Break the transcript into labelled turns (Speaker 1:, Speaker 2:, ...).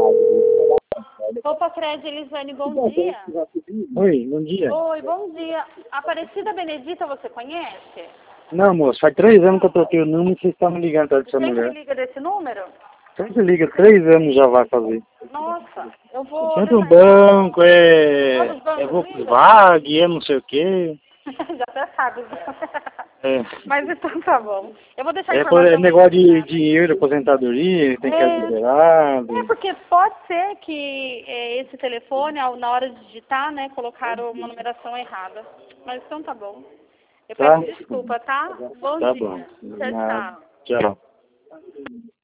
Speaker 1: Opa, Fred, Elisane, bom dia.
Speaker 2: Oi, bom dia.
Speaker 1: Oi, bom dia. Aparecida Benedita, você conhece?
Speaker 2: Não, moço, faz 3 anos que eu troquei o número e vocês estão me ligando para essa
Speaker 1: Sempre
Speaker 2: mulher.
Speaker 1: liga desse número?
Speaker 2: Sempre liga, 3 anos já vai fazer.
Speaker 1: Nossa, eu vou
Speaker 2: Sempre um
Speaker 1: deixar...
Speaker 2: banco,
Speaker 1: Todos os bancos
Speaker 2: é
Speaker 1: ligam?
Speaker 2: Volkswagen, é não sei o quê.
Speaker 1: Já até sabe.
Speaker 2: É,
Speaker 1: Mas então tá bom. Eu vou deixar a
Speaker 2: é
Speaker 1: informação
Speaker 2: negócio de
Speaker 1: registrada.
Speaker 2: dinheiro, aposentadoria, tem que ser
Speaker 1: É,
Speaker 2: liberado.
Speaker 1: porque pode ser que esse telefone, na hora de digitar, né, colocaram uma numeração errada. Mas então tá bom. Eu
Speaker 2: Tá?
Speaker 1: peço desculpa, tá? Bom
Speaker 2: Tá
Speaker 1: dia.
Speaker 2: bom.
Speaker 1: Tchau,
Speaker 2: Nada.
Speaker 1: tchau.
Speaker 2: Tchau.